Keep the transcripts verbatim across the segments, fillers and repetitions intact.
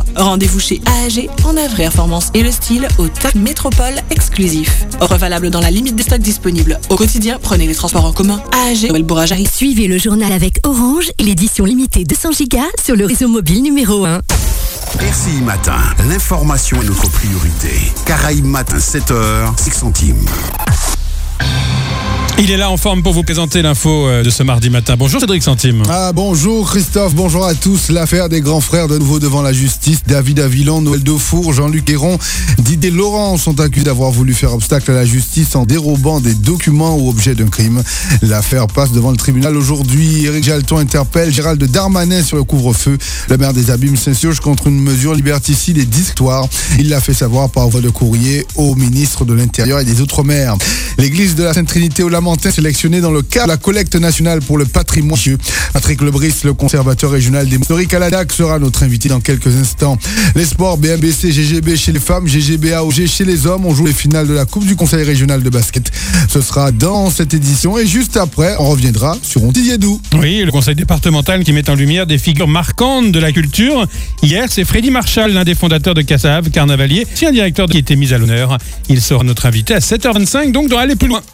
Rendez-vous chez A A G, en œuvre performance et le style au T A C Métropole exclusif. Offre valable dans la limite des stocks disponibles. Au quotidien, prenez les transports en commun. A A G, Noël Bourragerie. Suivez le journal avec Orange et l'édition limitée deux cents gigas sur le réseau mobile numéro un. R C I Matin, l'information est notre priorité. Caraïbes Matin, sept heures, six centimes. Il est là en forme pour vous présenter l'info de ce mardi matin. Bonjour Cédric Centime. Ah, bonjour Christophe, bonjour à tous. L'affaire des grands frères de nouveau devant la justice. David Avilan, Noël Defour, Jean-Luc Héron, Didier Laurent sont accusés d'avoir voulu faire obstacle à la justice en dérobant des documents ou objets d'un crime. L'affaire passe devant le tribunal aujourd'hui. Éric Jalton interpelle Gérald Darmanin sur le couvre-feu. Le maire des Abîmes s'insurge contre une mesure liberticide et discriminatoire. Il l'a fait savoir par voie de courrier au ministre de l'Intérieur et des Outre-mer. L'église de la Sainte-Trinité au Lamentin sélectionné dans le cadre de la collecte nationale pour le patrimoine. Patrick Lebris, le conservateur régional des historiques à la D A C, sera notre invité dans quelques instants. Les sports, B M B C, G G B chez les femmes, G G B A O G chez les hommes. On joue les finales de la Coupe du Conseil régional de basket. Ce sera dans cette édition et juste après, on reviendra sur Ontidiédou. Oui, le conseil départemental qui met en lumière des figures marquantes de la culture. Hier, c'est Freddy Marshall, l'un des fondateurs de Cassave, Carnavalier, c'est un directeur qui a été mis à l'honneur. Il sera notre invité à sept heures vingt-cinq, donc doit aller plus loin.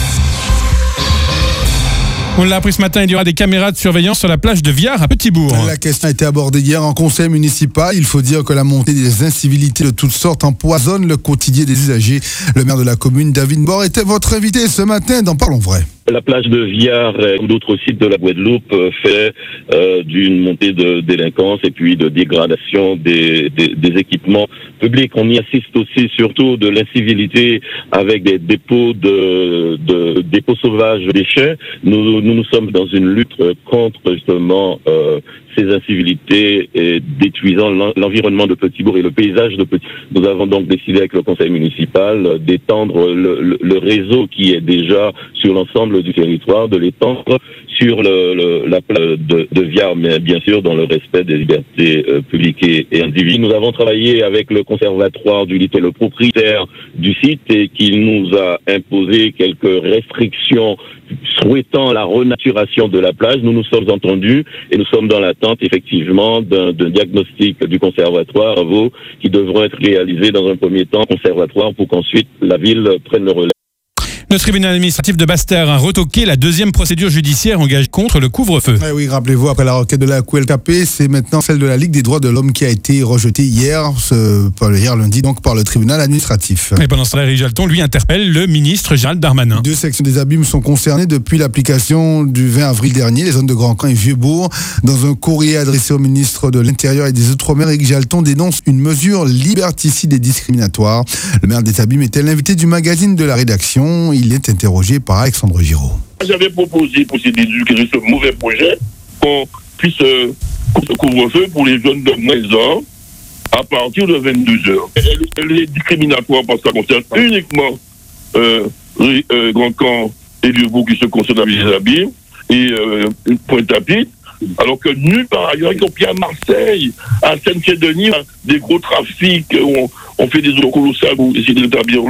On l'a appris ce matin, il y aura des caméras de surveillance sur la plage de Viard à Petit-Bourg. La question a été abordée hier en conseil municipal. Il faut dire que la montée des incivilités de toutes sortes empoisonne le quotidien des usagers. Le maire de la commune, David Bord, était votre invité ce matin dans Parlons Vrai. La plage de Viard ou d'autres sites de la Guadeloupe fait euh, d'une montée de délinquance et puis de dégradation des, des, des équipements publics. On y assiste aussi surtout de l'incivilité avec des dépôts de, de dépôts sauvages de déchets. Nous, nous nous sommes dans une lutte contre justement euh, ces incivilités et détruisant l'environnement de Petit-Bourg et le paysage de Petit. Nous avons donc décidé avec le conseil municipal d'étendre le, le, le réseau qui est déjà sur l'ensemble du territoire, de l'étendre sur le, le, la plage de, de Viard, mais bien sûr dans le respect des libertés euh, publiques et, et individuelles. Nous avons travaillé avec le conservatoire du littoral, le propriétaire du site, et qui nous a imposé quelques restrictions souhaitant la renaturation de la plage. Nous nous sommes entendus et nous sommes dans l'attente effectivement d'un, d'un diagnostic du conservatoire qui devront être réalisés dans un premier temps au conservatoire pour qu'ensuite la ville prenne le relais. Le tribunal administratif de Basse-Terre a retoqué la deuxième procédure judiciaire engagée contre le couvre-feu. Eh oui, rappelez-vous, après la requête de la Q L K P, c'est maintenant celle de la Ligue des droits de l'homme qui a été rejetée hier, ce, hier lundi, donc par le tribunal administratif. Et pendant ce temps, Éric Jalton, lui, interpelle le ministre Gérald Darmanin. Deux sections des Abîmes sont concernées depuis l'application du vingt avril dernier, les zones de Grand Camp et Vieux-Bourg. Dans un courrier adressé au ministre de l'Intérieur et des Outre-mer, Éric Jalton dénonce une mesure liberticide et discriminatoire. Le maire des Abîmes était l'invité du magazine de la rédaction. Il est interrogé par Alexandre Giraud. J'avais proposé pour ces déduire ce mauvais projet qu'on puisse euh, couvre-feu pour les jeunes de moins ans à partir de vingt-deux heures. Elle, elle est discriminatoire parce que ça concerne uniquement euh, euh, Grand Camp et Vieux-Bourg qui se concernent avec les Abîmes et euh, Pointe-à-Pitre. Alors que nulle part ailleurs, y compris à Marseille, à Saint-Denis, des gros trafics, on, on fait des eaux colossales pour essayer de l'établir.